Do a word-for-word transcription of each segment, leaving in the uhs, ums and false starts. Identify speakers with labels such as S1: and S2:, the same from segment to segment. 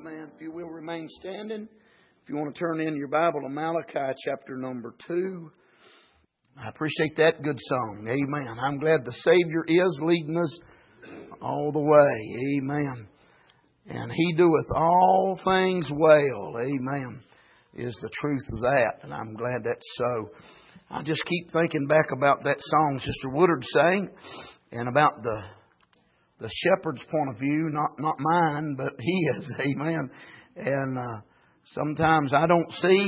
S1: Amen. If you will remain standing. If you want to turn in your Bible to Malachi chapter number two. I appreciate that good song. Amen. I'm glad the Savior is leading us all the way. Amen. And He doeth all things well. Amen. Is the truth of that. And I'm glad that's so. I just keep thinking back about that song Sister Woodard sang. And about the the shepherd's point of view. Not, not mine, but his. Amen. And uh, sometimes I don't see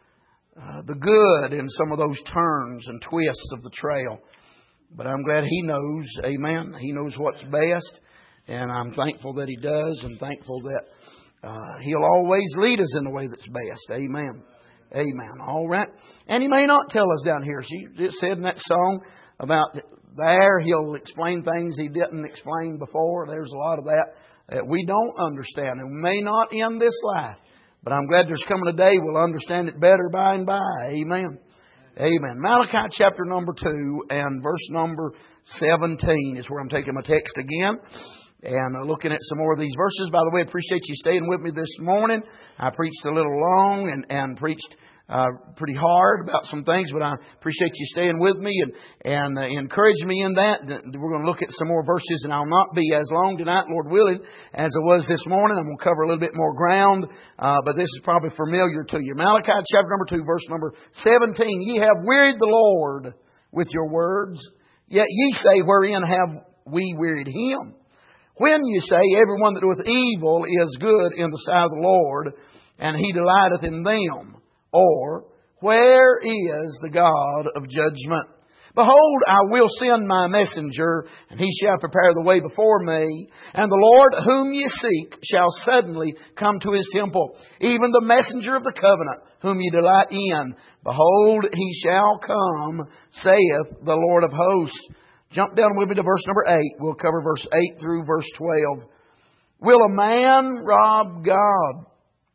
S1: Uh, the good in some of those turns and twists of the trail. But I'm glad He knows, amen, He knows what's best. And I'm thankful that He does, and thankful that uh, He'll always lead us in the way that's best. Amen. Amen. All right. And He may not tell us down here. She just said in that song about there, He'll explain things He didn't explain before. There's a lot of that that we don't understand, and may not in this life. But I'm glad there's coming a day we'll understand it better by and by. Amen. Amen. Malachi chapter number two and verse number seventeen is where I'm taking my text again. And looking at some more of these verses. By the way, I appreciate you staying with me this morning. I preached a little long and, and preached uh, pretty hard about some things. But I appreciate you staying with me and, and uh, encouraging me in that. We're going to look at some more verses. And I'll not be as long tonight, Lord willing, as it was this morning. I'm going to cover a little bit more ground. Uh, but this is probably familiar to you. Malachi chapter number two, verse number seventeen. Ye have wearied the Lord with your words. Yet ye say, wherein have we wearied Him? When you say, everyone that doeth evil is good in the sight of the Lord, and He delighteth in them. Or, where is the God of judgment? Behold, I will send my messenger, and he shall prepare the way before me. And the Lord whom ye seek shall suddenly come to His temple, even the messenger of the covenant, whom ye delight in. Behold, He shall come, saith the Lord of hosts. Jump down with me to verse number eight. We'll cover verse eight through verse twelve. Will a man rob God?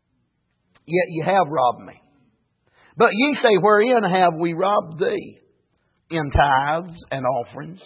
S1: Yet ye have robbed me. But ye say, wherein have we robbed thee? In tithes and offerings.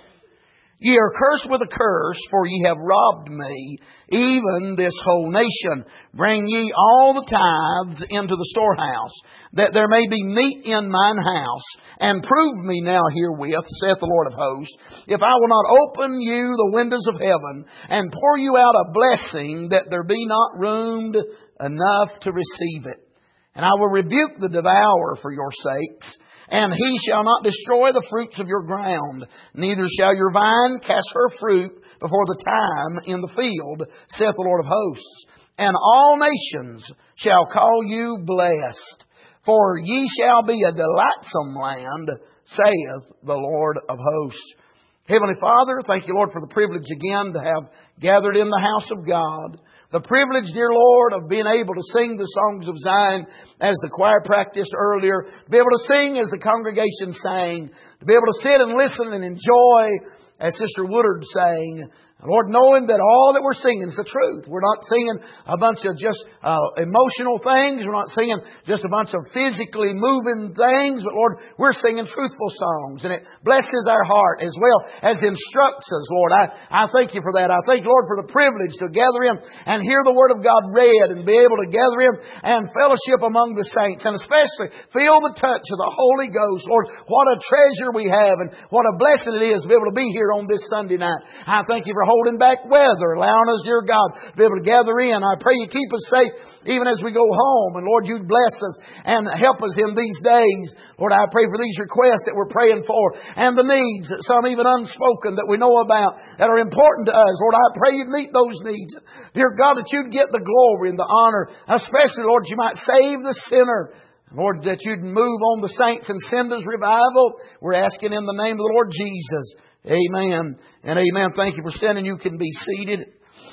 S1: Ye are cursed with a curse, for ye have robbed me, even this whole nation. Bring ye all the tithes into the storehouse, that there may be meat in mine house. And prove me now herewith, saith the Lord of hosts, if I will not open you the windows of heaven, and pour you out a blessing, that there be not room enough to receive it. And I will rebuke the devourer for your sakes, and he shall not destroy the fruits of your ground, neither shall your vine cast her fruit before the time in the field, saith the Lord of hosts. And all nations shall call you blessed, for ye shall be a delightsome land, saith the Lord of hosts. Heavenly Father, thank you, Lord, for the privilege again to have gathered in the house of God. The privilege, dear Lord, of being able to sing the songs of Zion as the choir practiced earlier. To be able to sing as the congregation sang. To be able to sit and listen and enjoy as Sister Woodard sang. Lord, knowing that all that we're singing is the truth. We're not singing a bunch of just uh, emotional things. We're not singing just a bunch of physically moving things. But Lord, we're singing truthful songs. And it blesses our heart as well as instructs us, Lord. I, I thank you for that. I thank you, Lord, for the privilege to gather in and hear the Word of God read and be able to gather in and fellowship among the saints. And especially feel the touch of the Holy Ghost. Lord, what a treasure we have and what a blessing it is to be able to be here on this Sunday night. I thank you for holding back weather, allowing us, dear God, to be able to gather in. I pray you keep us safe even as we go home. And Lord, you bless us and help us in these days. Lord, I pray for these requests that we're praying for and the needs, some even unspoken that we know about that are important to us. Lord, I pray you'd meet those needs. Dear God, that you'd get the glory and the honor, especially, Lord, you might save the sinner. Lord, that you'd move on the saints and send us revival. We're asking in the name of the Lord Jesus. Amen and amen. Thank you for standing. You can be seated.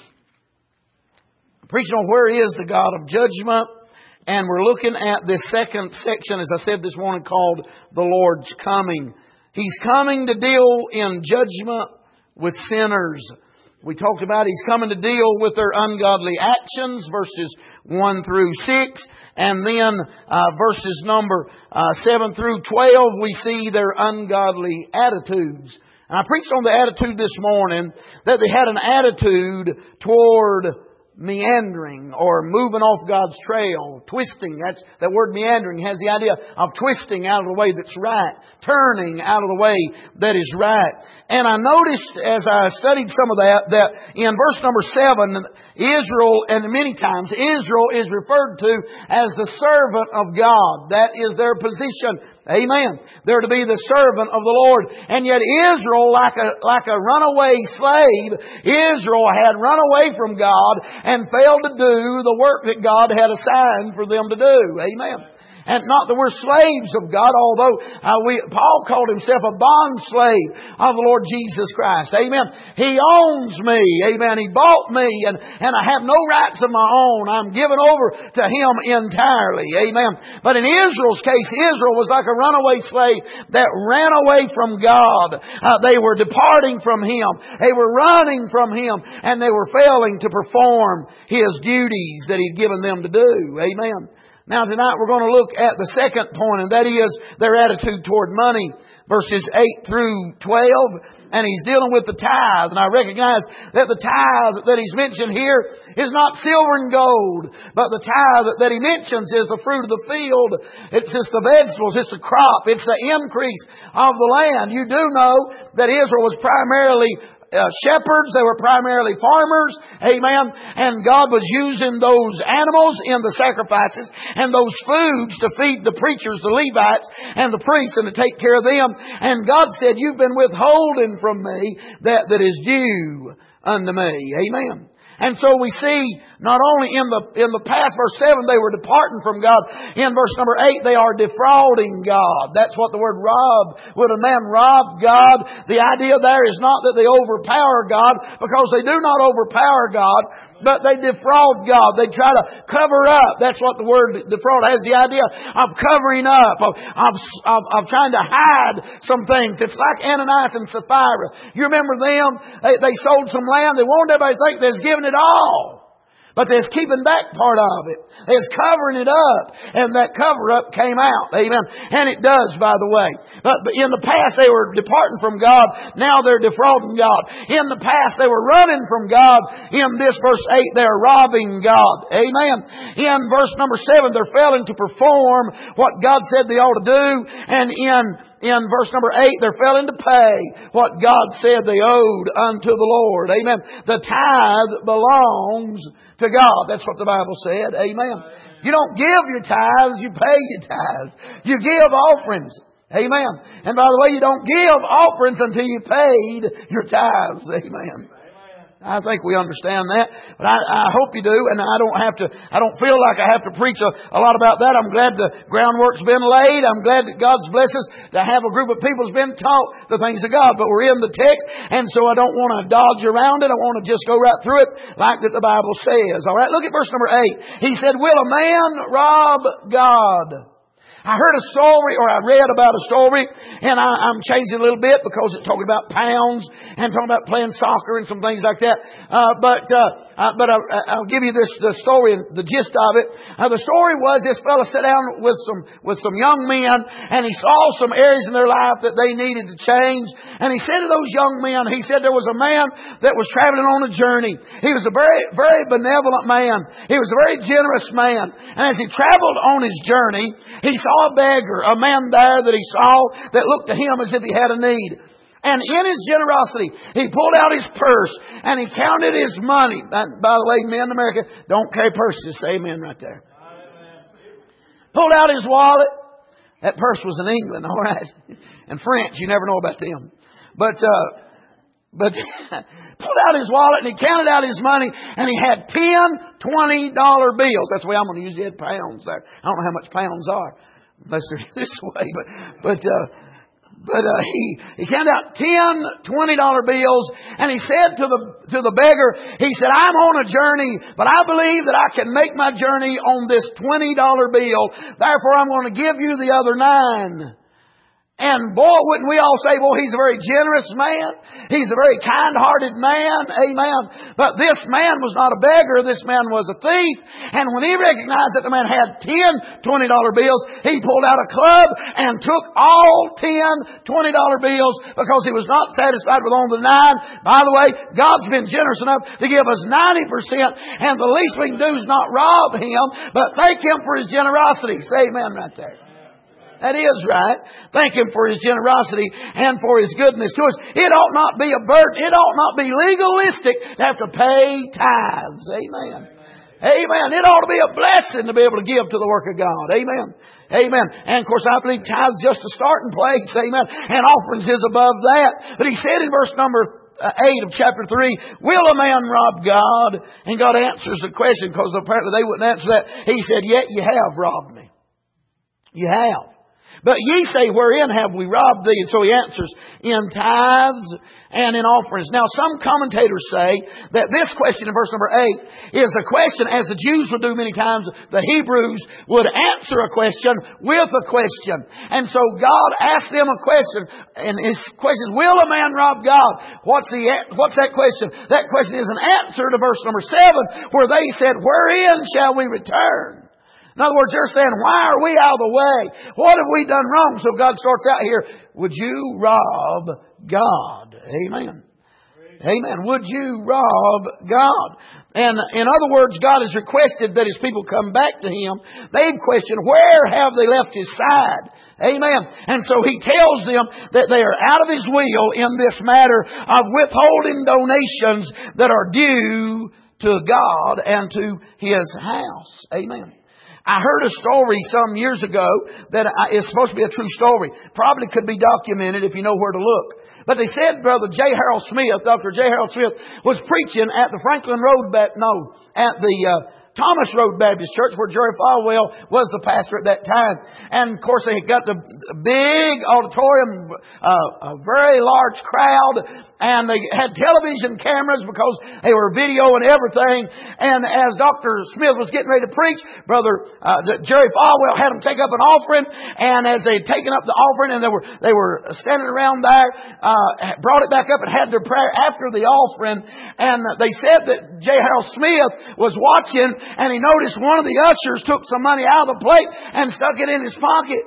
S1: Preaching on where is the God of judgment. And we're looking at this second section, as I said this morning, called the Lord's coming. He's coming to deal in judgment with sinners. We talked about He's coming to deal with their ungodly actions, verses one through six. And then uh, verses number uh, seven through twelve, we see their ungodly attitudes. And I preached on the attitude this morning, that they had an attitude toward meandering or moving off God's trail, twisting. That's that word meandering has the idea of twisting out of the way that's right, turning out of the way that is right. And I noticed as I studied some of that, that in verse number seven, Israel, and many times Israel is referred to as the servant of God. That is their position. Amen. They're to be the servant of the Lord. And yet Israel, like a, like a runaway slave, Israel had run away from God and failed to do the work that God had assigned for them to do. Amen. And not that we're slaves of God, although uh, we, Paul called himself a bond slave of the Lord Jesus Christ. Amen. He owns me. Amen. He bought me and, and I have no rights of my own. I'm given over to Him entirely. Amen. But in Israel's case, Israel was like a runaway slave that ran away from God. Uh, they were departing from Him. They were running from Him and they were failing to perform His duties that He'd given them to do. Amen. Now tonight we're going to look at the second point, and that is their attitude toward money. Verses eight through twelve, and he's dealing with the tithe. And I recognize that the tithe that he's mentioned here is not silver and gold, but the tithe that he mentions is the fruit of the field. It's just the vegetables, it's the crop, it's the increase of the land. You do know that Israel was primarily Uh, shepherds. They were primarily farmers. Amen. And God was using those animals in the sacrifices and those foods to feed the preachers, the Levites, and the priests, and to take care of them. And God said, you've been withholding from me that that is due unto me. Amen. And so we see not only in the in the past, verse seven, they were departing from God. In verse number eight, they are defrauding God. That's what the word rob. Would a man rob God? The idea there is not that they overpower God, because they do not overpower God, but they defraud God. They try to cover up. That's what the word defraud has, the idea of covering up, of, of, of, of trying to hide some things. It's like Ananias and Sapphira. You remember them? They, they sold some land. They wanted everybody to think they was giving it all. But they're keeping back part of it. They're covering it up. And that cover-up came out. Amen. And it does, by the way. But, but in the past, they were departing from God. Now they're defrauding God. In the past, they were running from God. In this verse eight, they're robbing God. Amen. In verse number seven, they're failing to perform what God said they ought to do. And in In verse number eight, they're failing to pay what God said they owed unto the Lord. Amen. The tithe belongs to God. That's what the Bible said. Amen. You don't give your tithes, you pay your tithes. You give offerings. Amen. And by the way, you don't give offerings until you paid your tithes. Amen. I think we understand that, but I, I hope you do, and I don't have to, I don't feel like I have to preach a, a lot about that. I'm glad the groundwork's been laid. I'm glad that God's blessed us to have a group of people who's been taught the things of God, but we're in the text, and so I don't want to dodge around it. I want to just go right through it like that the Bible says. All right, look at verse number eight. He said, will a man rob God? I heard a story, or I read about a story, and I, I'm changing a little bit because it's talking about pounds and talking about playing soccer and some things like that. Uh, but uh, uh, but I, I'll give you this the story, the gist of it. Uh, the story was this fellow sat down with some with some young men, and he saw some areas in their life that they needed to change. And he said to those young men, he said there was a man that was traveling on a journey. He was a very very benevolent man. He was a very generous man. And as he traveled on his journey, he saw a beggar, a man there that he saw that looked to him as if he had a need. And in his generosity, he pulled out his purse and he counted his money. And by the way, men in America don't carry purses. Say amen right there. Amen. Pulled out his wallet. That purse was in England, all right. And French, you never know about them. But, uh, but pulled out his wallet and he counted out his money, and he had ten twenty dollar bills. That's the way I'm going to use it. He had pounds there. I don't know how much pounds are, unless they're this way, but, but, uh, but, uh, he, he counted out ten twenty dollar bills, and he said to the, to the beggar, he said, I'm on a journey, but I believe that I can make my journey on this twenty dollar bill. Therefore, I'm going to give you the other nine. And boy, wouldn't we all say, well, he's a very generous man. He's a very kind-hearted man. Amen. But this man was not a beggar. This man was a thief. And when he recognized that the man had ten twenty dollar bills, he pulled out a club and took all ten twenty dollar bills because he was not satisfied with only the nine. By the way, God's been generous enough to give us ninety percent. And the least we can do is not rob Him, but thank Him for His generosity. Say amen right there. That is right. Thank Him for His generosity and for His goodness to us. It ought not be a burden. It ought not be legalistic to have to pay tithes. Amen. Amen. It ought to be a blessing to be able to give to the work of God. Amen. Amen. And of course I believe tithes just a starting place. Amen. And offerings is above that. But He said in verse number eight of chapter three, will a man rob God? And God answers the question because apparently they wouldn't answer that. He said, yet you have robbed me. You have. But ye say, wherein have we robbed thee? And so He answers, in tithes and in offerings. Now some commentators say that this question in verse number eight is a question, as the Jews would do many times, the Hebrews would answer a question with a question. And so God asked them a question, and His question is, will a man rob God? What's, the, what's that question? That question is an answer to verse number seven, where they said, wherein shall we return? In other words, they're saying, why are we out of the way? What have we done wrong? So God starts out here, would you rob God? Amen. Amen. Would you rob God? And in other words, God has requested that His people come back to Him. They've questioned, where have they left His side? Amen. And so He tells them that they are out of His will in this matter of withholding donations that are due to God and to His house. Amen. I heard a story some years ago that is supposed to be a true story. Probably could be documented if you know where to look. But they said Brother J. Harold Smith, Doctor J. Harold Smith, was preaching at the Franklin Road, no, at the uh, Thomas Road Baptist Church, where Jerry Falwell was the pastor at that time. And of course they got the big auditorium, uh, a very large crowd, and they had television cameras because they were videoing everything. And as Doctor Smith was getting ready to preach, Brother uh, Jerry Falwell had them take up an offering. And as they had taken up the offering, and they were they were standing around there, uh, brought it back up and had their prayer after the offering. And they said that J. Harold Smith was watching, and he noticed one of the ushers took some money out of the plate and stuck it in his pocket,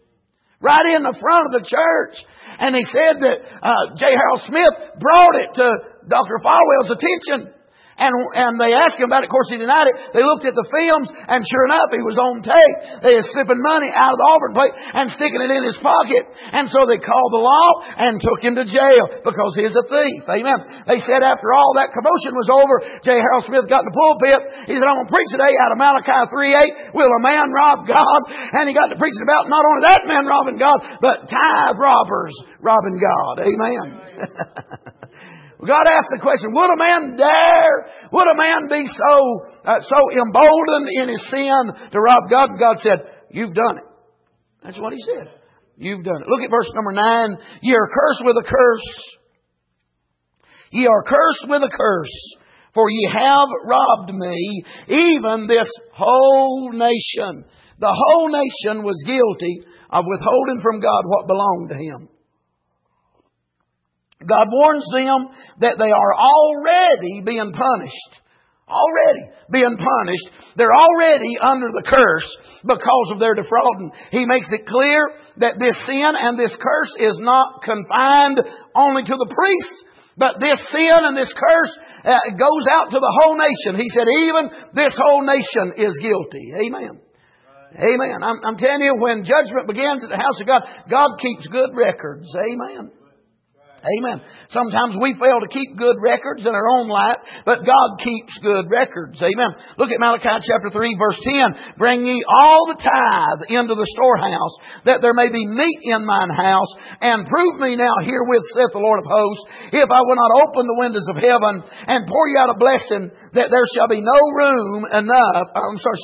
S1: right in the front of the church. And he said that uh, J. Harold Smith brought it to Doctor Falwell's attention. And, and they asked him about it. Of course, he denied it. They looked at the films, and sure enough, he was on tape. They were slipping money out of the offering plate and sticking it in his pocket. And so they called the law and took him to jail because he's a thief. Amen. They said after all that commotion was over, J. Harold Smith got in the pulpit. He said, I'm going to preach today out of Malachi three eight. Will a man rob God? And he got to preaching about not only that man robbing God, but tithe robbers robbing God. Amen. God asked the question, would a man dare, would a man be so uh, so emboldened in his sin to rob God? And God said, you've done it. That's what He said. You've done it. Look at verse number nine. Ye are cursed with a curse. Ye are cursed with a curse, for ye have robbed me, even this whole nation. The whole nation was guilty of withholding from God what belonged to Him. God warns them that they are already being punished. Already being punished. They're already under the curse because of their defrauding. He makes it clear that this sin and this curse is not confined only to the priests, but this sin and this curse uh, goes out to the whole nation. He said even this whole nation is guilty. Amen. Amen. I'm, I'm telling you, when judgment begins at the house of God, God keeps good records. Amen. Amen. Sometimes we fail to keep good records in our own life, but God keeps good records. Amen. Look at Malachi chapter three verse ten. Bring ye all the tithe into the storehouse, that there may be meat in mine house, and prove me now herewith, saith the Lord of hosts, if I will not open the windows of heaven and pour you out a blessing, that there shall be no room enough, I'm sorry, shall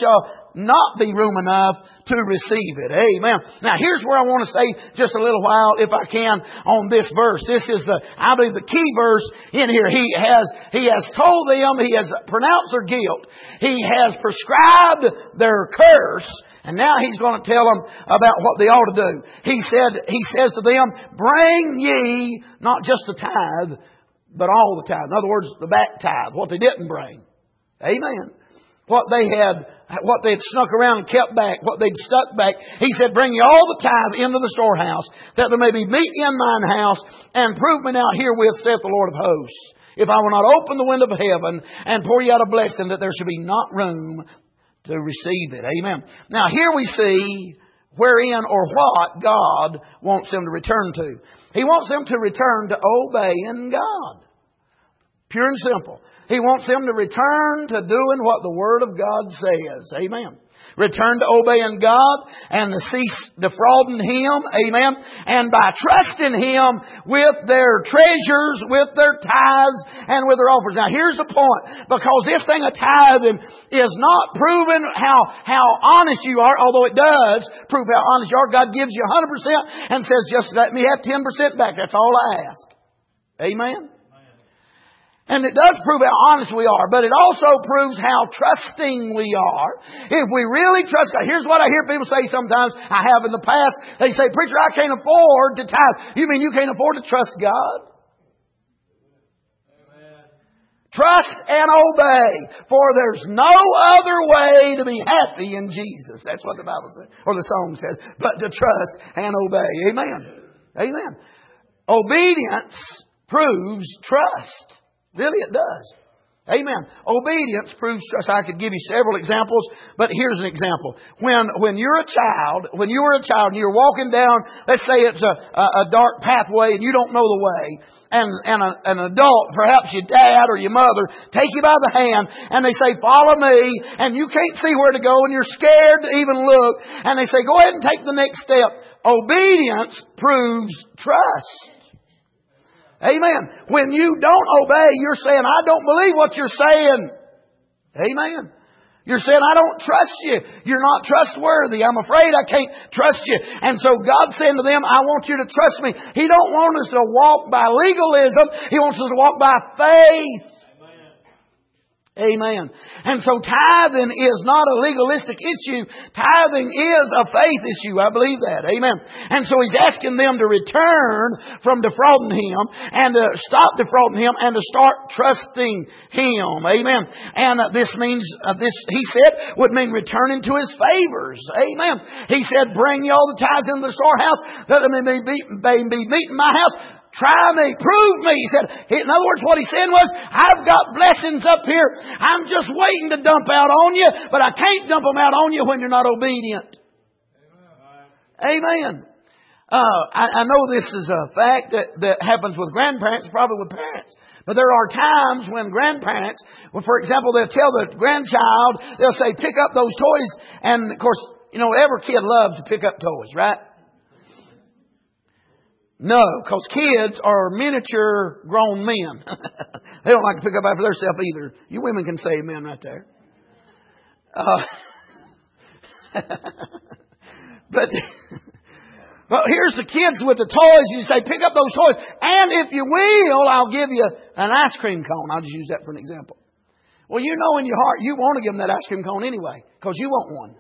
S1: not be room enough to receive it. Amen. Now here's where I want to stay just a little while, if I can, on this verse. This is the, I believe, the key verse in here. He has, He has told them, He has pronounced their guilt. He has prescribed their curse. And now He's going to tell them about what they ought to do. He said, He says to them, bring ye not just the tithe, but all the tithe. In other words, the back tithe, what they didn't bring. Amen. What they had, what they had snuck around and kept back, what they'd stuck back. He said, bring ye all the tithe into the storehouse, that there may be meat in mine house, and prove me now herewith, saith the Lord of hosts, if I will not open the window of heaven and pour ye out a blessing, that there should be not room to receive it. Amen. Now here we see wherein or what God wants them to return to. He wants them to return to obeying God. Pure and simple. He wants them to return to doing what the Word of God says. Amen. Return to obeying God and to cease defrauding Him. Amen. And by trusting Him with their treasures, with their tithes, and with their offers. Now here's the point. Because this thing of tithing is not proving how, how honest you are, although it does prove how honest you are. God gives you one hundred percent and says, just let me have ten percent back. That's all I ask. Amen. And it does prove how honest we are, but it also proves how trusting we are. If we really trust God. Here's what I hear people say sometimes, I have in the past. They say, preacher, I can't afford to tithe. You mean you can't afford to trust God? Amen. Trust and obey, for there's no other way to be happy in Jesus. That's what the Bible says, or the song says, but to trust and obey. Amen. Amen. Obedience proves trust. Really, it does. Amen. Obedience proves trust. I could give you several examples, but here's an example. When when you're a child, when you were a child and you're walking down, let's say it's a, a, a dark pathway and you don't know the way, and, and a, an adult, perhaps your dad or your mother, take you by the hand and they say, follow me, and you can't see where to go and you're scared to even look, and they say, go ahead and take the next step. Obedience proves trust. Amen. When you don't obey, you're saying, I don't believe what you're saying. Amen. You're saying, I don't trust you. You're not trustworthy. I'm afraid I can't trust you. And so God's saying to them, I want you to trust me. He don't want us to walk by legalism. He wants us to walk by faith. Amen. And so tithing is not a legalistic issue. Tithing is a faith issue. I believe that. Amen. And so He's asking them to return from defrauding Him and to stop defrauding Him and to start trusting Him. Amen. And uh, this means, uh, this, He said, would mean returning to His favors. Amen. He said, bring ye all the tithes into the storehouse, that there may be, may be meat in my house. Try me, prove me. He said, in other words, what He's saying was, I've got blessings up here. I'm just waiting to dump out on you, but I can't dump them out on you when you're not obedient. Amen. Amen. Uh, I, I know this is a fact that, that happens with grandparents, probably with parents. But there are times when grandparents, well, for example, they'll tell the grandchild, they'll say, pick up those toys. And of course, you know, every kid loves to pick up toys, right? No, because kids are miniature grown men. They don't like to pick up after themselves either. You women can say amen right there. Uh, but well, here's the kids with the toys. You say, pick up those toys. And if you will, I'll give you an ice cream cone. I'll just use that for an example. Well, you know in your heart, you want to give them that ice cream cone anyway, because you want one.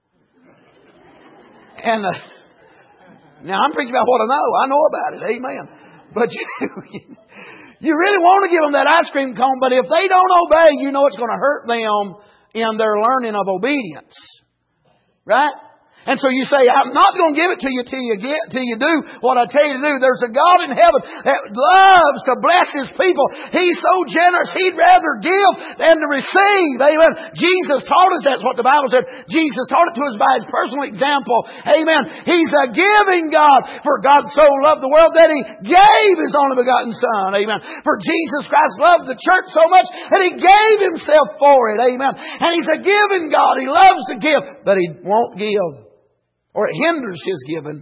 S1: And uh, now, I'm preaching about what I know. I know about it. Amen. But you, you really want to give them that ice cream cone, but if they don't obey, you know it's going to hurt them in their learning of obedience. Right? And so you say, I'm not going to give it to you till you get, till you do what I tell you to do. There's a God in heaven that loves to bless His people. He's so generous, He'd rather give than to receive. Amen. Jesus taught us that's what the Bible said. Jesus taught it to us by His personal example. Amen. He's a giving God. For God so loved the world that He gave His only begotten Son. Amen. For Jesus Christ loved the church so much that He gave Himself for it. Amen. And He's a giving God. He loves to give, but He won't give. Or it hinders His giving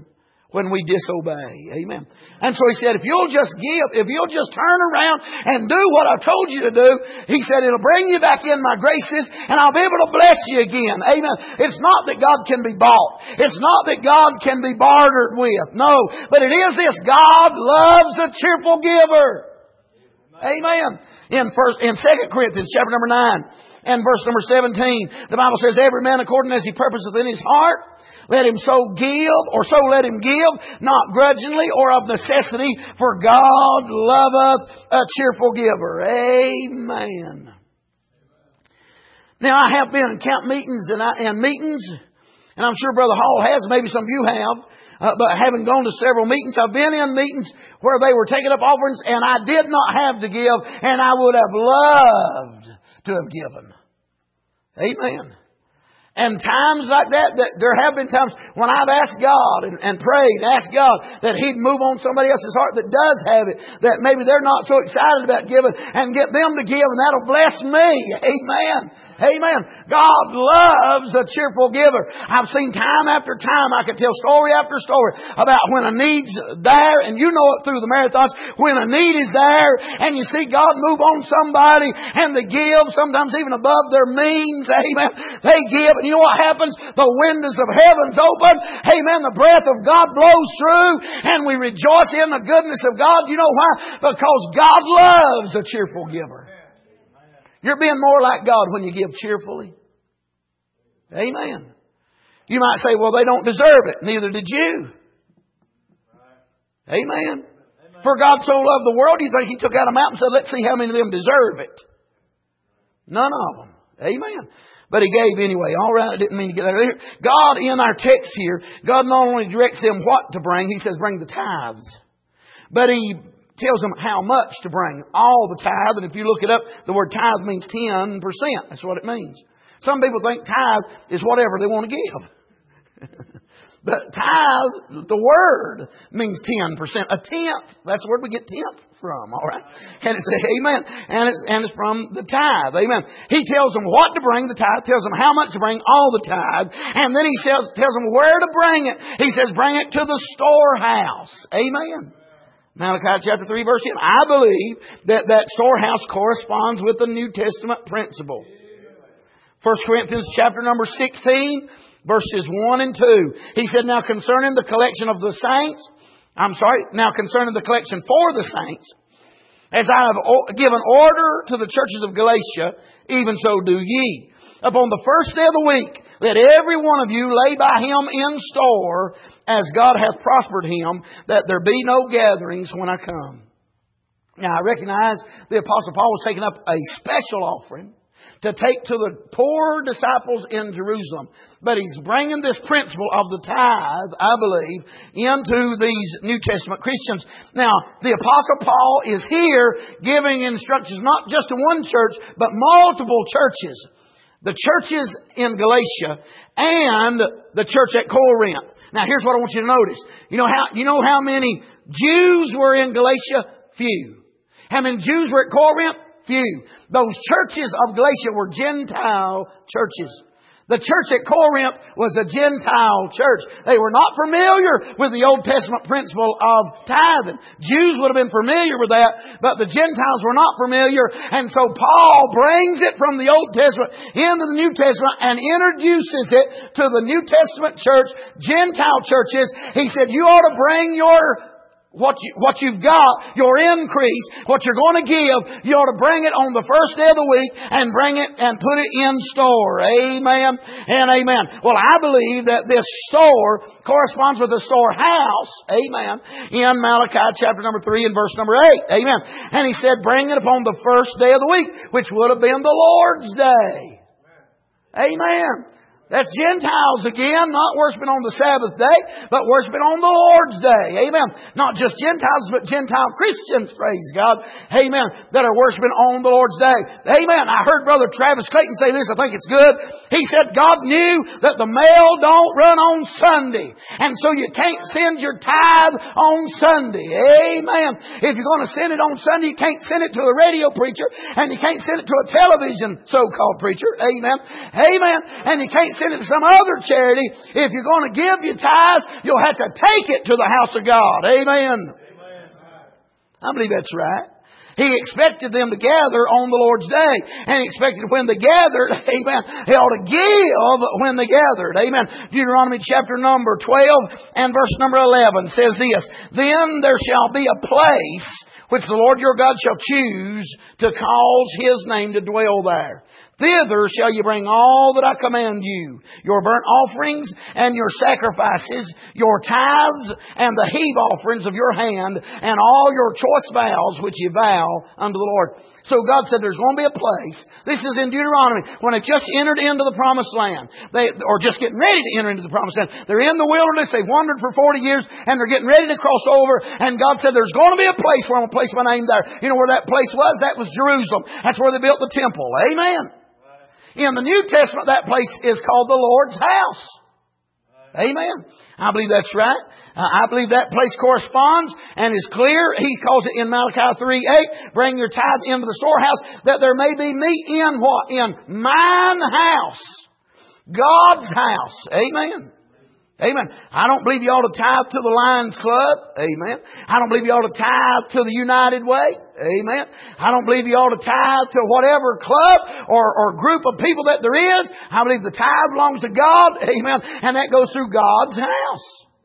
S1: when we disobey. Amen. And so He said, if you'll just give, if you'll just turn around and do what I've told you to do, He said, it'll bring you back in my graces and I'll be able to bless you again. Amen. It's not that God can be bought. It's not that God can be bartered with. No. But it is this. God loves a cheerful giver. Amen. In first, in Second Corinthians chapter number nine and verse number seventeen, the Bible says, every man according as he purposeth in his heart, let him so give, or so let him give, not grudgingly or of necessity, for God loveth a cheerful giver. Amen. Now, I have been in camp meetings and, I, and meetings, and I'm sure Brother Hall has, maybe some of you have, uh, but having gone to several meetings, I've been in meetings where they were taking up offerings, and I did not have to give, and I would have loved to have given. Amen. And times like that, that there have been times when I've asked God and, and prayed, asked God that He'd move on somebody else's heart that does have it, that maybe they're not so excited about giving, and get them to give, and that'll bless me. Amen. Amen. God loves a cheerful giver. I've seen time after time, I could tell story after story about when a need's there, and you know it through the marathons, when a need is there, and you see God move on somebody, and they give, sometimes even above their means. Amen. They give, and you know what happens? The windows of heaven's open. Amen. The breath of God blows through, and we rejoice in the goodness of God. You know why? Because God loves a cheerful giver. You're being more like God when you give cheerfully. Amen. You might say, well, they don't deserve it. Neither did you. Amen. For God so loved the world, you think He took out a map and said, let's see how many of them deserve it. None of them. Amen. But He gave anyway. All right, I didn't mean to get that. God, in our text here, God not only directs them what to bring, He says bring the tithes. But He tells them how much to bring. All the tithe. And if you look it up, the word tithe means ten percent. That's what it means. Some people think tithe is whatever they want to give. But tithe, the word, means ten percent. A tenth. That's the word we get tenth from. All right. And it's, amen. And it's, and it's from the tithe. Amen. He tells them what to bring, the tithe. Tells them how much to bring, all the tithe. And then He tells, tells them where to bring it. He says bring it to the storehouse. Amen. Malachi chapter three verse ten. I believe that that storehouse corresponds with the New Testament principle. First Corinthians chapter number sixteen verses one and two. He said, now concerning the collection of the saints, I'm sorry, now concerning the collection for the saints, as I have given order to the churches of Galatia, even so do ye. Upon the first day of the week, let every one of you lay by him in store, as God hath prospered him, that there be no gatherings when I come. Now I recognize the Apostle Paul was taking up a special offering to take to the poor disciples in Jerusalem. But he's bringing this principle of the tithe, I believe, into these New Testament Christians. Now, the Apostle Paul is here giving instructions not just to one church, but multiple churches. The churches in Galatia and the church at Corinth. Now, here's what I want you to notice. You know how, you know how many Jews were in Galatia? Few. How many Jews were at Corinth? Few. Those churches of Galatia were Gentile churches. The church at Corinth was a Gentile church. They were not familiar with the Old Testament principle of tithing. Jews would have been familiar with that, but the Gentiles were not familiar. And so Paul brings it from the Old Testament into the New Testament and introduces it to the New Testament church, Gentile churches. He said, you ought to bring your What, you, what you've got, your increase, what you're going to give, you ought to bring it on the first day of the week and bring it and put it in store. Amen and amen. Well, I believe that this store corresponds with the storehouse. Amen. In Malachi chapter number three and verse number eight. Amen. And he said, bring it upon the first day of the week, which would have been the Lord's day. Amen. That's Gentiles again, not worshiping on the Sabbath day, but worshiping on the Lord's day. Amen. Not just Gentiles, but Gentile Christians, praise God. Amen. That are worshiping on the Lord's day. Amen. I heard Brother Travis Clayton say this. I think it's good. He said God knew that the mail don't run on Sunday. And so you can't send your tithe on Sunday. Amen. If you're going to send it on Sunday, you can't send it to a radio preacher. And you can't send it to a television so-called preacher. Amen. Amen. And you can't send it to some other charity. If you're going to give your tithes, you'll have to take it to the house of God. Amen. Amen. I believe that's right. He expected them to gather on the Lord's day. And He expected when they gathered, amen, He ought to give when they gathered. Amen. Deuteronomy chapter number twelve and verse number eleven says this. Then there shall be a place which the Lord your God shall choose to cause His name to dwell there. Thither shall you bring all that I command you, your burnt offerings and your sacrifices, your tithes and the heave offerings of your hand, and all your choice vows which you vow unto the Lord. So God said there's going to be a place. This is in Deuteronomy when they just entered into the promised land. They or just getting ready to enter into the promised land. They're in the wilderness. They've wandered for forty years and they're getting ready to cross over. And God said there's going to be a place where I'm going to place my name there. You know where that place was? That was Jerusalem. That's where they built the temple. Amen. In the New Testament, that place is called the Lord's house. Amen. I believe that's right. Uh, I believe that place corresponds and is clear. He calls it in Malachi three eight, bring your tithe into the storehouse that there may be meat in what? In mine house. God's house. Amen. Amen. I don't believe you ought to tithe to the Lions Club. Amen. I don't believe you ought to tithe to the United Way. Amen. I don't believe you ought to tithe to whatever club or, or group of people that there is. I believe the tithe belongs to God. Amen. And that goes through God's house.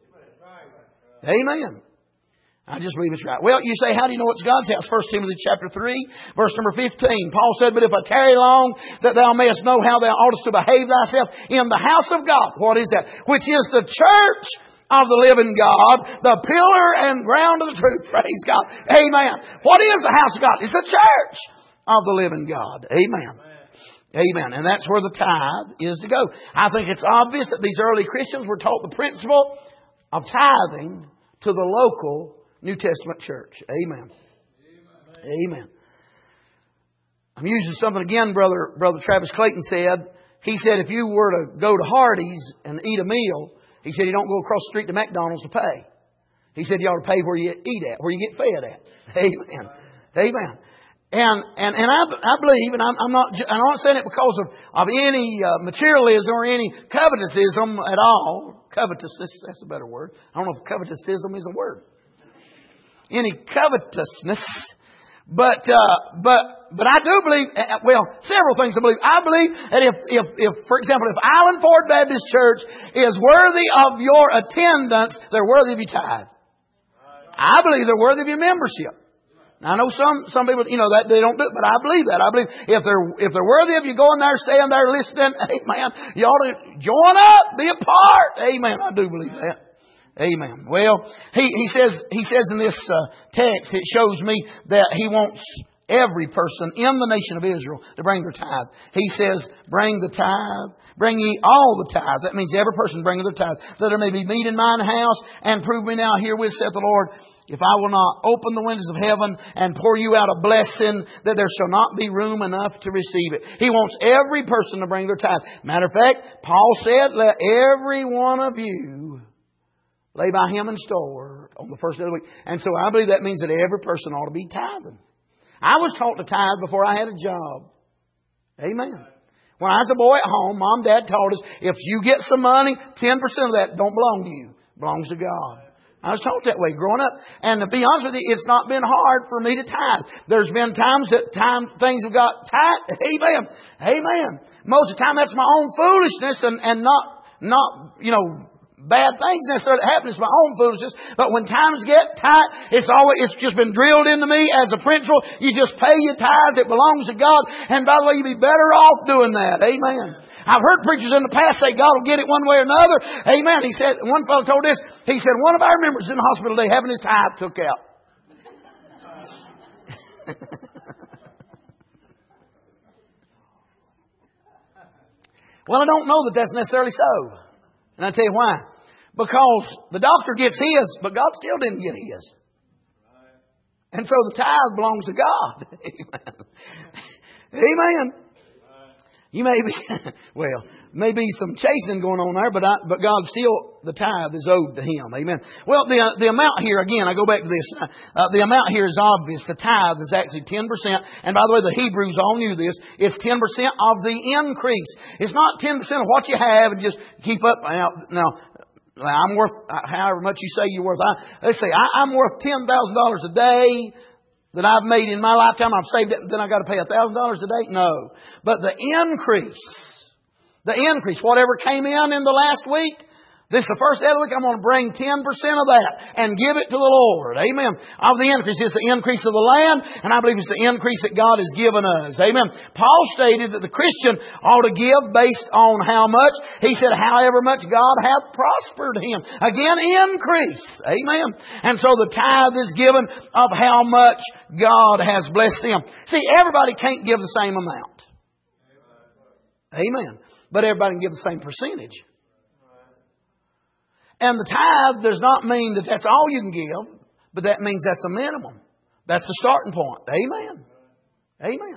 S1: Amen. I just believe it's right. Well, you say, how do you know it's God's house? First Timothy chapter three, verse number fifteen. Paul said, but if I tarry long, that thou mayest know how thou oughtest to behave thyself in the house of God. What is that? Which is the church of the living God, the pillar and ground of the truth. Praise God. Amen. What is the house of God? It's the church of the living God. Amen. Amen. And that's where the tithe is to go. I think it's obvious that these early Christians were taught the principle of tithing to the local New Testament church. Amen. Amen. Amen. I'm using something again, brother, brother Travis Clayton said. He said if you were to go to Hardee's and eat a meal, he said you don't go across the street to McDonald's to pay. He said you ought to pay where you eat at, where you get fed at. Amen. Amen. And and and I, I believe, and I'm, I'm not I'm not saying it because of of any uh, materialism or any covetousism at all. Covetousness, that's a better word. I don't know if covetousism is a word. Any covetousness, but uh, but but I do believe. Well, several things I believe. I believe that if if if for example, if Island Ford Baptist Church is worthy of your attendance, they're worthy of your tithe. I believe they're worthy of your membership. Now, I know some some people, you know, that they don't do it, but I believe that. I believe if they're if they're worthy of you going there, staying there, listening, amen. You ought to join up, be a part, amen. I do believe that. Amen. Well, he, he says he says in this uh, text, it shows me that he wants every person in the nation of Israel to bring their tithe. He says, bring the tithe, bring ye all the tithe. That means every person bringing their tithe, that there may be meat in mine house, and prove me now herewith, saith the Lord, if I will not open the windows of heaven and pour you out a blessing, that there shall not be room enough to receive it. He wants every person to bring their tithe. Matter of fact, Paul said, let every one of you lay by him in store on the first day of the week. And so I believe that means that every person ought to be tithing. I was taught to tithe before I had a job. Amen. When I was a boy at home, Mom and Dad taught us, if you get some money, ten percent of that don't belong to you. It belongs to God. I was taught that way growing up. And to be honest with you, it's not been hard for me to tithe. There's been times that time things have got tight. Amen. Amen. Most of the time that's my own foolishness and, and not, not, you know, bad things necessarily happen. It's my own foolishness. But when times get tight, it's always, it's just been drilled into me as a principle. You just pay your tithes. It belongs to God. And by the way, you'd be better off doing that. Amen. I've heard preachers in the past say God will get it one way or another. Amen. He said, one fellow told this, he said, one of our members in the hospital today having his tithe took out. Well, I don't know that that's necessarily so. And I'll tell you why. Because the doctor gets his, but God still didn't get his. And so the tithe belongs to God. Amen. Amen. You may be, well, maybe some chastening going on there, but I, but God still, the tithe is owed to Him. Amen. Well, the the amount here, again, I go back to this. Uh, the amount here is obvious. The tithe is actually ten percent. And by the way, the Hebrews all knew this. It's ten percent of the increase. It's not ten percent of what you have and just keep up. Now, now I'm worth, however much you say you're worth. I, let's say I, I'm worth ten thousand dollars a day that I've made in my lifetime. I've saved it, then I got to pay one thousand dollars a day? No. But the increase, the increase, whatever came in in the last week, this is the first day of the week, I'm going to bring ten percent of that and give it to the Lord. Amen. Of the increase. It's the increase of the land, and I believe it's the increase that God has given us. Amen. Paul stated that the Christian ought to give based on how much. He said, however much God hath prospered him. Again, increase. Amen. And so the tithe is given of how much God has blessed him. See, everybody can't give the same amount. Amen. But everybody can give the same percentage. And the tithe does not mean that that's all you can give, but that means that's the minimum. That's the starting point. Amen. Amen.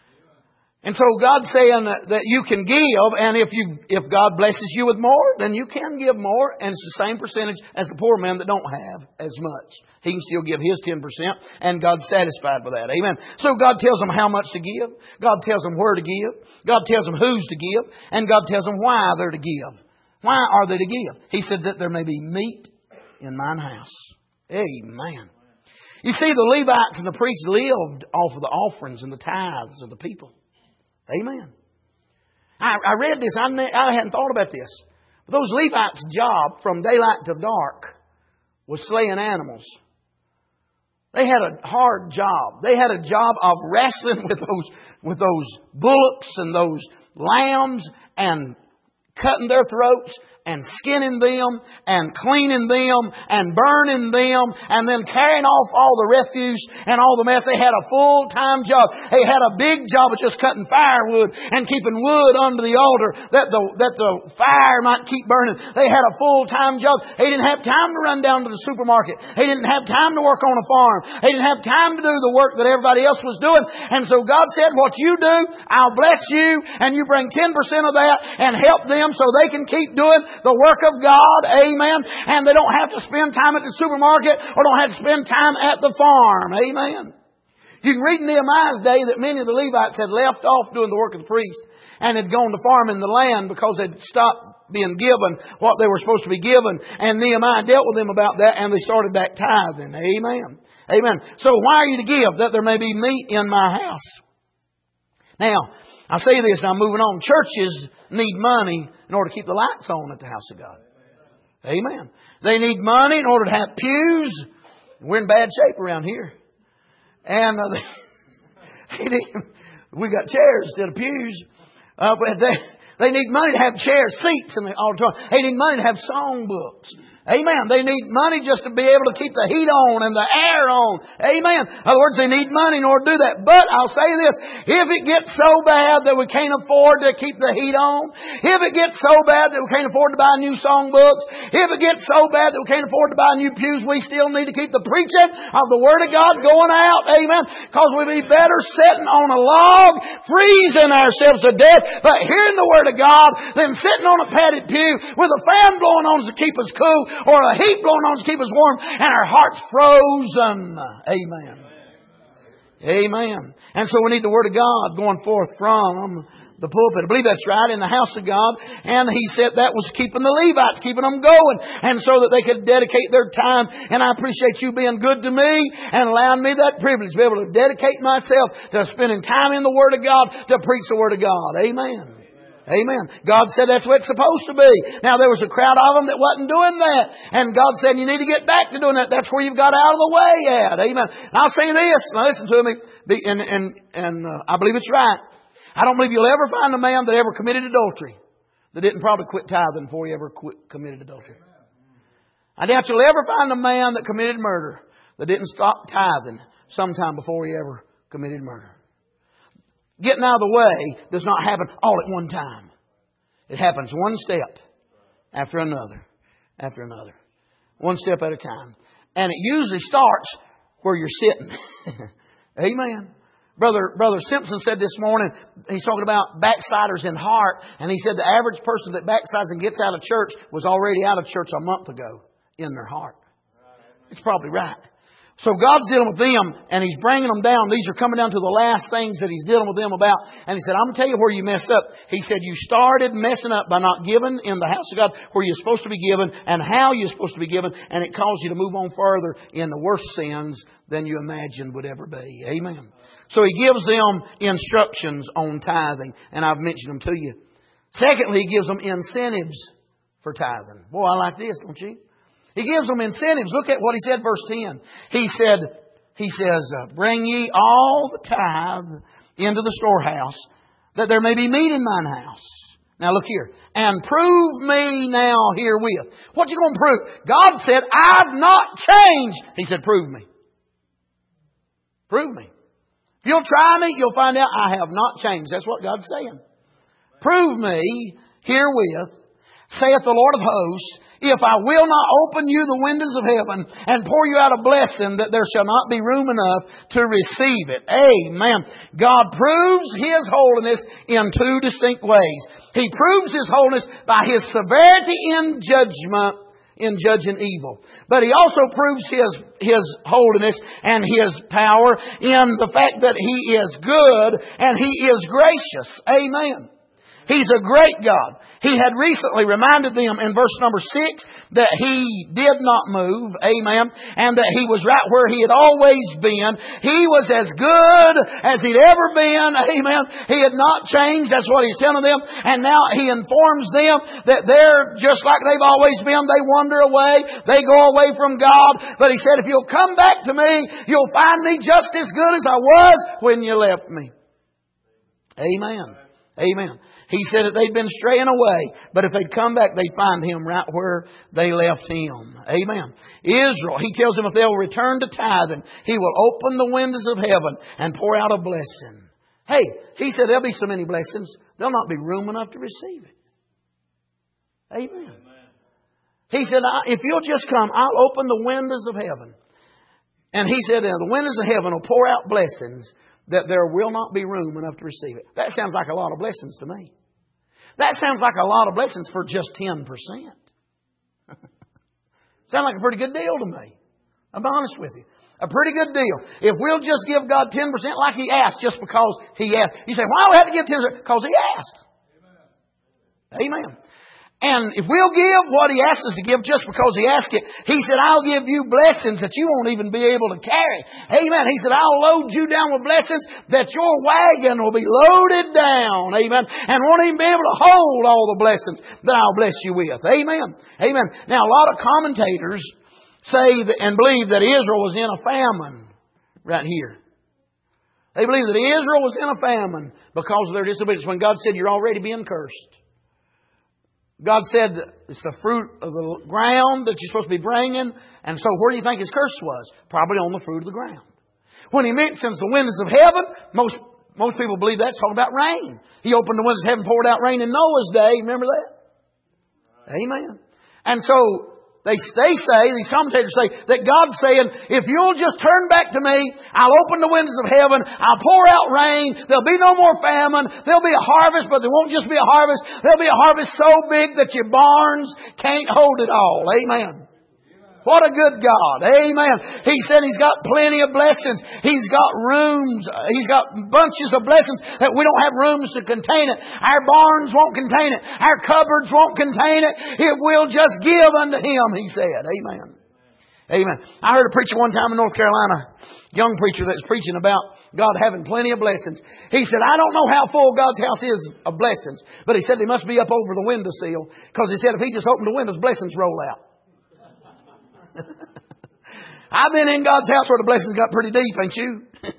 S1: And so God's saying that you can give, and if you if God blesses you with more, then you can give more, and it's the same percentage as the poor man that don't have as much. He can still give his ten percent, and God's satisfied with that. Amen. So God tells them how much to give. God tells them where to give. God tells them who's to give. And God tells them why they're to give. Why are they to give? He said that there may be meat in mine house. Amen. You see, the Levites and the priests lived off of the offerings and the tithes of the people. Amen. I, I read this. I, I hadn't thought about this. But those Levites' job from daylight to dark was slaying animals. They had a hard job. They had a job of wrestling with those, with those bullocks and those lambs and cutting their throats and skinning them and cleaning them and burning them and then carrying off all the refuse and all the mess. They had a full-time job. They had a big job of just cutting firewood and keeping wood under the altar that the, that the fire might keep burning. They had a full-time job. They didn't have time to run down to the supermarket. They didn't have time to work on a farm. They didn't have time to do the work that everybody else was doing. And so God said, what you do, I'll bless you, and you bring ten percent of that and help them so they can keep doing the work of God. Amen. And they don't have to spend time at the supermarket or don't have to spend time at the farm. Amen. You can read in Nehemiah's day that many of the Levites had left off doing the work of the priest and had gone to farming the land because they'd stopped being given what they were supposed to be given. And Nehemiah dealt with them about that, and they started back tithing. Amen. Amen. So why are you to give? That there may be meat in my house. Now, I'll say this, now moving on. Churches need money in order to keep the lights on at the house of God. Amen. They need money in order to have pews. We're in bad shape around here. And uh, they, they, we got chairs instead of pews. Uh, but they, they need money to have chairs, seats in the auditorium. They need money to have song books. Amen. They need money just to be able to keep the heat on and the air on. Amen. In other words, they need money in order to do that. But I'll say this, if it gets so bad that we can't afford to keep the heat on, if it gets so bad that we can't afford to buy new songbooks, if it gets so bad that we can't afford to buy new pews, we still need to keep the preaching of the Word of God going out. Amen. Because we'd be better sitting on a log, freezing ourselves to death, but hearing the Word of God than sitting on a padded pew with a fan blowing on us to keep us cool, or a heat blowing on us to keep us warm, and our hearts frozen. Amen. Amen. And so we need the Word of God going forth from the pulpit. I believe that's right, in the house of God. And he said that was keeping the Levites, keeping them going, and so that they could dedicate their time. And I appreciate you being good to me and allowing me that privilege to be able to dedicate myself to spending time in the Word of God, to preach the Word of God. Amen. Amen. God said that's what it's supposed to be. Now there was a crowd of them that wasn't doing that. And God said you need to get back to doing that. That's where you've got out of the way at. Amen. And I'll say this. Now listen to me. And, and, and uh, I believe it's right. I don't believe you'll ever find a man that ever committed adultery that didn't probably quit tithing before he ever quit, committed adultery. I doubt you'll ever find a man that committed murder that didn't stop tithing sometime before he ever committed murder. Getting out of the way does not happen all at one time. It happens one step after another, after another. One step at a time. And it usually starts where you're sitting. Amen. Brother, Brother Simpson said this morning, he's talking about backsliders in heart, and he said the average person that backsides and gets out of church was already out of church a month ago in their heart. It's probably right. So God's dealing with them, and He's bringing them down. These are coming down to the last things that He's dealing with them about. And He said, I'm going to tell you where you mess up. He said, you started messing up by not giving in the house of God where you're supposed to be given and how you're supposed to be given. And it caused you to move on further in the worst sins than you imagined would ever be. Amen. So He gives them instructions on tithing. And I've mentioned them to you. Secondly, He gives them incentives for tithing. Boy, I like this, don't you? He gives them incentives. Look at what He said, verse ten. He said, He says, bring ye all the tithe into the storehouse, that there may be meat in mine house. Now look here. And prove me now herewith. What you going to prove? God said, I've not changed. He said, prove me. Prove me. If you'll try me, you'll find out I have not changed. That's what God's saying. Prove me herewith, saith the Lord of hosts, if I will not open you the windows of heaven and pour you out a blessing, that there shall not be room enough to receive it. Amen. God proves His holiness in two distinct ways. He proves His holiness by His severity in judgment, in judging evil. But He also proves His, His holiness and His power in the fact that He is good and He is gracious. Amen. He's a great God. He had recently reminded them in verse number six that He did not move, amen, and that He was right where He had always been. He was as good as He'd ever been, amen. He had not changed. That's what He's telling them. And now He informs them that they're just like they've always been. They wander away. They go away from God. But He said, if you'll come back to me, you'll find me just as good as I was when you left me. Amen. Amen. He said that they'd been straying away, but if they'd come back, they'd find Him right where they left Him. Amen. Israel, He tells them if they'll return to tithing, He will open the windows of heaven and pour out a blessing. Hey, He said there'll be so many blessings, there'll not be room enough to receive it. Amen. Amen. He said, if you'll just come, I'll open the windows of heaven. And He said, the windows of heaven will pour out blessings that there will not be room enough to receive it. That sounds like a lot of blessings to me. That sounds like a lot of blessings for just ten percent. Sounds like a pretty good deal to me. I'm honest with you. A pretty good deal. If we'll just give God ten percent like He asked, just because He asked. You say, why do I have to give ten percent? Because He asked. Amen. Amen. And if we'll give what He asks us to give just because He asked it, He said, I'll give you blessings that you won't even be able to carry. Amen. He said, I'll load you down with blessings that your wagon will be loaded down. Amen. And won't even be able to hold all the blessings that I'll bless you with. Amen. Amen. Now, a lot of commentators say that, and believe that Israel was in a famine right here. They believe that Israel was in a famine because of their disobedience when God said, you're already being cursed. God said it's the fruit of the ground that you're supposed to be bringing. And so where do you think His curse was? Probably on the fruit of the ground. When He mentions the windows of heaven, most most people believe that's talking about rain. He opened the windows of heaven, poured out rain in Noah's day. Remember that? Amen. And so they, they say, these commentators say, that God's saying, if you'll just turn back to me, I'll open the windows of heaven, I'll pour out rain, there'll be no more famine, there'll be a harvest, but there won't just be a harvest, there'll be a harvest so big that your barns can't hold it all. Amen. What a good God. Amen. He said He's got plenty of blessings. He's got rooms. He's got bunches of blessings that we don't have rooms to contain it. Our barns won't contain it. Our cupboards won't contain it. It will just give unto Him, He said. Amen. Amen. I heard a preacher one time in North Carolina, young preacher that was preaching about God having plenty of blessings. He said, I don't know how full God's house is of blessings, but he said they must be up over the windowsill, because he said if He just opened the windows, blessings roll out. I've been in God's house where the blessings got pretty deep, ain't you?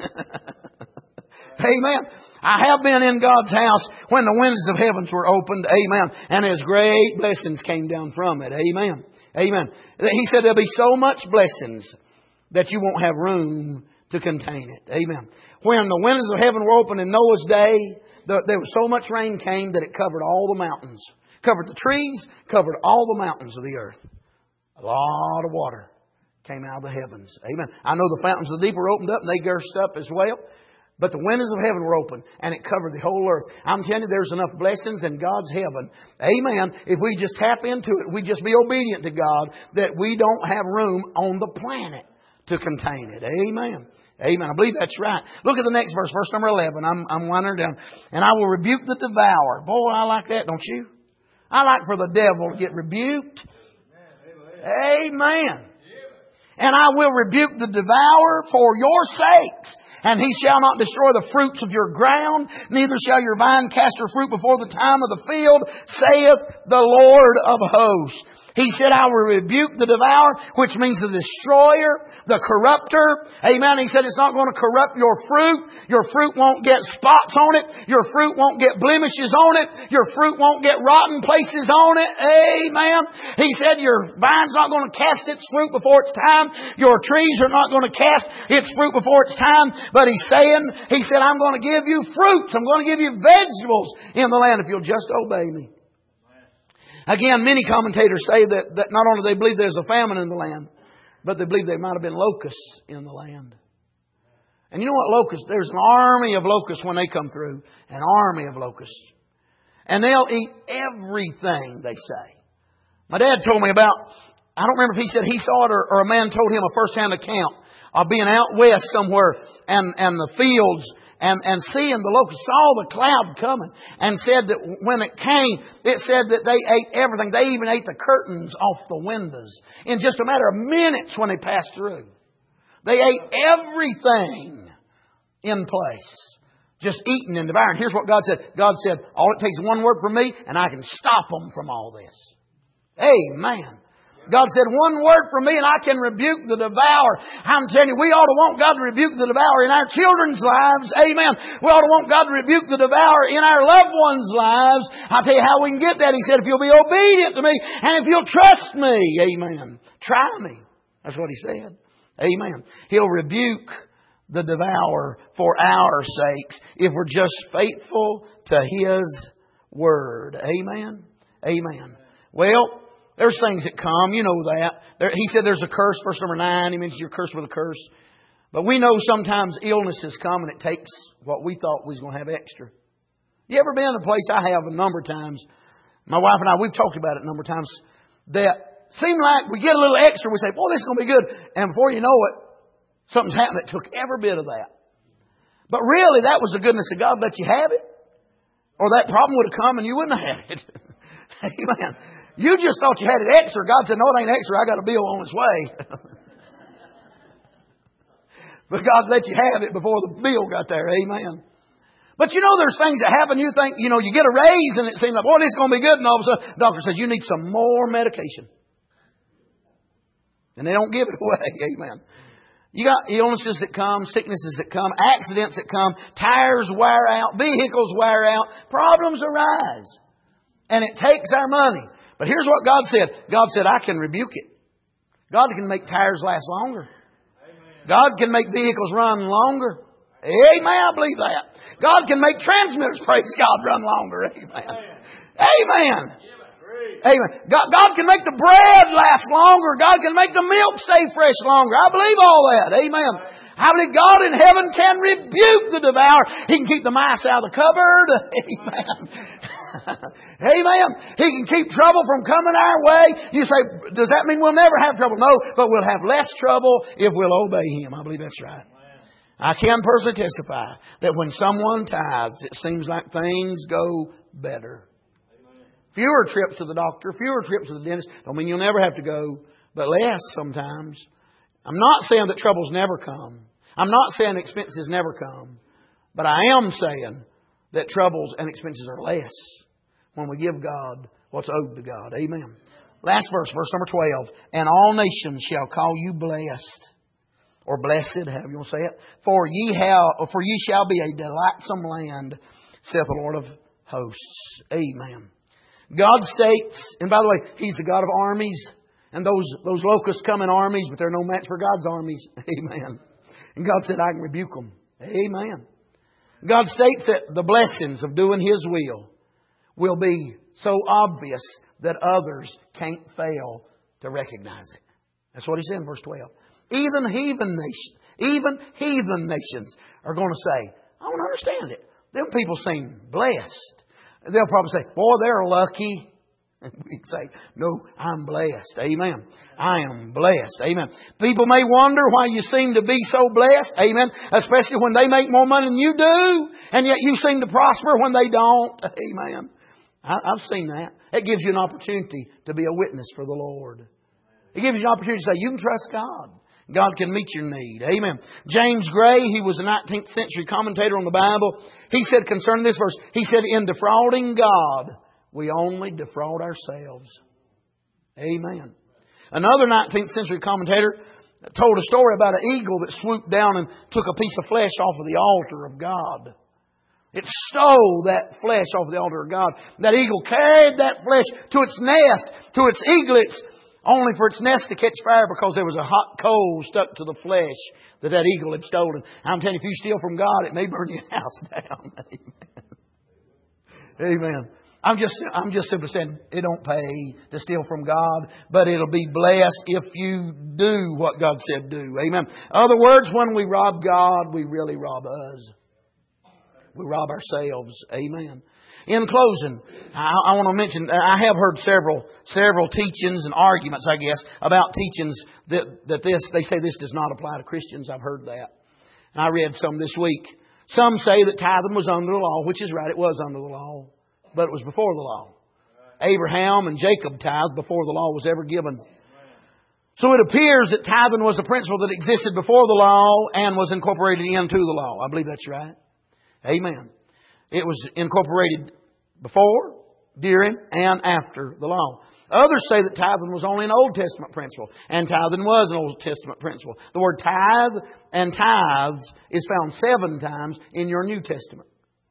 S1: Amen. I have been in God's house when the windows of heavens were opened. Amen. And His great blessings came down from it. Amen. Amen. He said there'll be so much blessings that you won't have room to contain it. Amen. When the windows of heaven were opened in Noah's day, there was so much rain came that it covered all the mountains. Covered the trees, covered all the mountains of the earth. A lot of water came out of the heavens. Amen. I know the fountains of the deep were opened up and they gushed up as well. But the windows of heaven were open, and it covered the whole earth. I'm telling you, there's enough blessings in God's heaven. Amen. If we just tap into it, we just be obedient to God, that we don't have room on the planet to contain it. Amen. Amen. I believe that's right. Look at the next verse, verse number eleven. I'm, I'm winding down. And I will rebuke the devourer. Boy, I like that, don't you? I like for the devil to get rebuked. Amen. And I will rebuke the devourer for your sakes. And he shall not destroy the fruits of your ground, neither shall your vine cast her fruit before the time of the field, saith the Lord of hosts. He said, I will rebuke the devourer, which means the destroyer, the corrupter. Amen. He said, it's not going to corrupt your fruit. Your fruit won't get spots on it. Your fruit won't get blemishes on it. Your fruit won't get rotten places on it. Amen. He said, your vine's not going to cast its fruit before its time. Your trees are not going to cast its fruit before its time. But He's saying, He said, I'm going to give you fruits. I'm going to give you vegetables in the land if you'll just obey Me. Again, many commentators say that, that not only they believe there's a famine in the land, but they believe there might have been locusts in the land. And you know what locusts? There's an army of locusts when they come through. An army of locusts. And they'll eat everything, they say. My dad told me about, I don't remember if he said he saw it or, or a man told him a first-hand account of being out west somewhere and, and the fields And, and seeing the locusts, saw the cloud coming, and said that when it came, it said that they ate everything. They even ate the curtains off the windows in just a matter of minutes when they passed through. They ate everything in place, just eating and devouring. Here's what God said. God said, all it takes is one word from Me, and I can stop them from all this. Amen. God said, one word from Me and I can rebuke the devourer. I'm telling you, we ought to want God to rebuke the devourer in our children's lives. Amen. We ought to want God to rebuke the devourer in our loved ones' lives. I'll tell you how we can get that. He said, if you'll be obedient to Me and if you'll trust Me. Amen. Try Me. That's what He said. Amen. He'll rebuke the devourer for our sakes if we're just faithful to His word. Amen. Amen. Well, there's things that come, you know that. There, he said there's a curse, verse number nine. He mentions you're cursed with a curse. But we know sometimes illnesses come and it takes what we thought we was going to have extra. You ever been in a place, I have a number of times, my wife and I, we've talked about it a number of times, that seem like we get a little extra, we say, boy, this is going to be good. And before you know it, something's happened that took every bit of that. But really, that was the goodness of God let you have it. Or that problem would have come and you wouldn't have had it. Amen. You just thought you had it extra. God said, no, it ain't extra. I got a bill on its way. But God let you have it before the bill got there. Amen. But you know, there's things that happen. You think, you know, you get a raise and it seems like, boy, this is going to be good. And all of a sudden, the doctor says, you need some more medication. And they don't give it away. Amen. You got illnesses that come, sicknesses that come, accidents that come, tires wear out, vehicles wear out, problems arise. And it takes our money. But here's what God said. God said, I can rebuke it. God can make tires last longer. Amen. God can make vehicles run longer. Amen. I believe that. God can make transmitters, praise God, run longer. Amen. Amen. Amen. God, God can make the bread last longer. God can make the milk stay fresh longer. I believe all that. Amen. I believe God in heaven can rebuke the devourer. He can keep the mice out of the cupboard. Amen. Amen. He can keep trouble from coming our way. You say, does that mean we'll never have trouble? No, but we'll have less trouble if we'll obey Him. I believe that's right. I can personally testify that when someone tithes, it seems like things go better. Fewer trips to the doctor, fewer trips to the dentist. Don't mean you'll never have to go, but less sometimes. I'm not saying that troubles never come. I'm not saying expenses never come. But I am saying that troubles and expenses are less when we give God what's owed to God. Amen. Last verse, verse number twelve. And all nations shall call you blessed. Or blessed, however you want to say it. For ye, have, for ye shall be a delightsome land, saith the Lord of hosts. Amen. God states, and by the way, He's the God of armies. And those, those locusts come in armies, but they're no match for God's armies. Amen. And God said, I can rebuke them. Amen. God states that the blessings of doing His will will be so obvious that others can't fail to recognize it. That's what He said in verse twelve. Even heathen nations, even heathen nations are going to say, I don't understand it. Them people seem blessed. They'll probably say, boy, they're lucky. And we say, no, I'm blessed. Amen. I am blessed. Amen. People may wonder why you seem to be so blessed. Amen. Especially when they make more money than you do. And yet you seem to prosper when they don't. Amen. I, I've seen that. It gives you an opportunity to be a witness for the Lord. It gives you an opportunity to say, you can trust God. God can meet your need. Amen. James Gray, he was a nineteenth century commentator on the Bible. He said concerning this verse, he said, in defrauding God, we only defraud ourselves. Amen. Another nineteenth century commentator told a story about an eagle that swooped down and took a piece of flesh off of the altar of God. It stole that flesh off the altar of God. That eagle carried that flesh to its nest, to its eaglets, only for its nest to catch fire because there was a hot coal stuck to the flesh that that eagle had stolen. I'm telling you, if you steal from God, it may burn your house down. Amen. Amen. I'm just, I'm just simply saying it don't pay to steal from God, but it'll be blessed if you do what God said do. Amen. Other words, when we rob God, we really rob us. We rob ourselves. Amen. In closing, I, I want to mention, I have heard several, several teachings and arguments, I guess, about teachings that, that this, they say this does not apply to Christians. I've heard that. And I read some this week. Some say that tithing was under the law, which is right. It was under the law, but it was before the law. Abraham and Jacob tithed before the law was ever given. So it appears that tithing was a principle that existed before the law and was incorporated into the law. I believe that's right. Amen. It was incorporated before, during, and after the law. Others say that tithing was only an Old Testament principle. And tithing was an Old Testament principle. The word tithe and tithes is found seven times in your New Testament.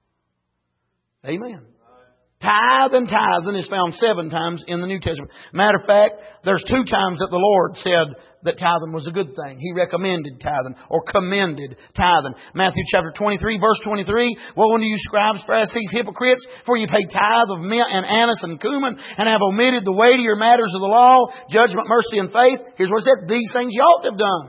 S1: Amen. Tithe and tithing is found seven times in the New Testament. Matter of fact, there's two times that the Lord said that tithing was a good thing. He recommended tithing or commended tithing. Matthew chapter twenty-three, verse twenty-three. Woe unto you, scribes, Pharisees, hypocrites, for you pay tithe of mint and anise and cumin, and have omitted the weightier matters of the law, judgment, mercy, and faith. Here's what it said. These things you ought to have done.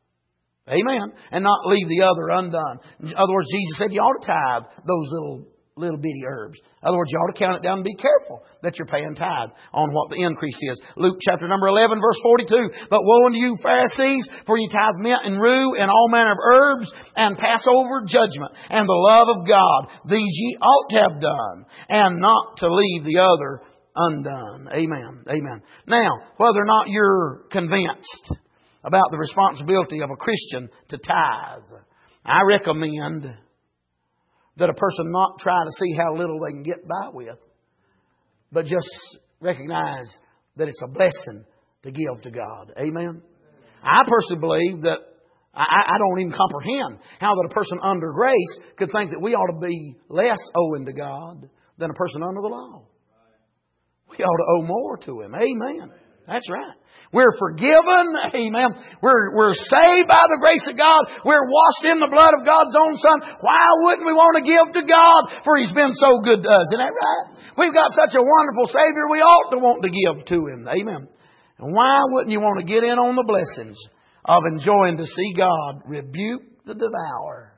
S1: Amen. And not leave the other undone. In other words, Jesus said you ought to tithe those little little bitty herbs. In other words, you ought to count it down and be careful that you're paying tithe on what the increase is. Luke chapter number eleven, verse forty-two. But woe unto you, Pharisees, for ye tithe mint and rue and all manner of herbs, and pass over judgment and the love of God. These ye ought to have done, and not to leave the other undone. Amen. Amen. Now, whether or not you're convinced about the responsibility of a Christian to tithe, I recommend that a person not try to see how little they can get by with, but just recognize that it's a blessing to give to God. Amen. I personally believe that I, I don't even comprehend how that a person under grace could think that we ought to be less owing to God than a person under the law. We ought to owe more to Him. Amen. That's right. We're forgiven. Amen. We're, we're saved by the grace of God. We're washed in the blood of God's own Son. Why wouldn't we want to give to God? For He's been so good to us. Isn't that right? We've got such a wonderful Savior. We ought to want to give to Him. Amen. And why wouldn't you want to get in on the blessings of enjoying to see God rebuke the devourer?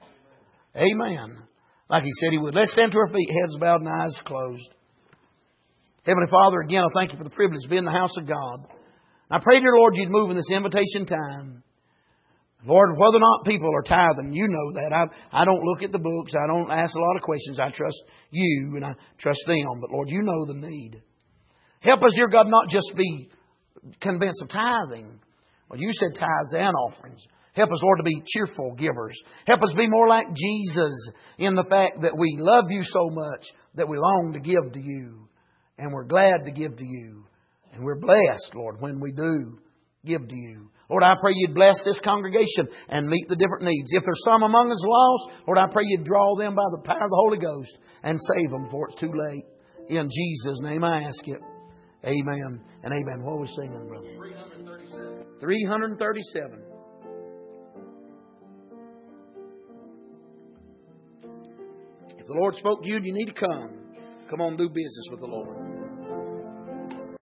S1: Amen. Like He said He would. Let's stand to our feet, heads bowed and eyes closed. Heavenly Father, again, I thank You for the privilege of being in the house of God. I pray, dear Lord, You'd move in this invitation time. Lord, whether or not people are tithing, You know that. I, I don't look at the books. I don't ask a lot of questions. I trust You and I trust them. But Lord, You know the need. Help us, dear God, not just be convinced of tithing. Well, You said tithes and offerings. Help us, Lord, to be cheerful givers. Help us be more like Jesus in the fact that we love You so much that we long to give to You. And we're glad to give to You. And we're blessed, Lord, when we do give to You. Lord, I pray You'd bless this congregation and meet the different needs. If there's some among us lost, Lord, I pray You'd draw them by the power of the Holy Ghost and save them before it's too late. In Jesus' name I ask it. Amen and amen. What are we singing, brother? three thirty-seven. three thirty-seven. If the Lord spoke to you and you need to come, come on, do business with the Lord.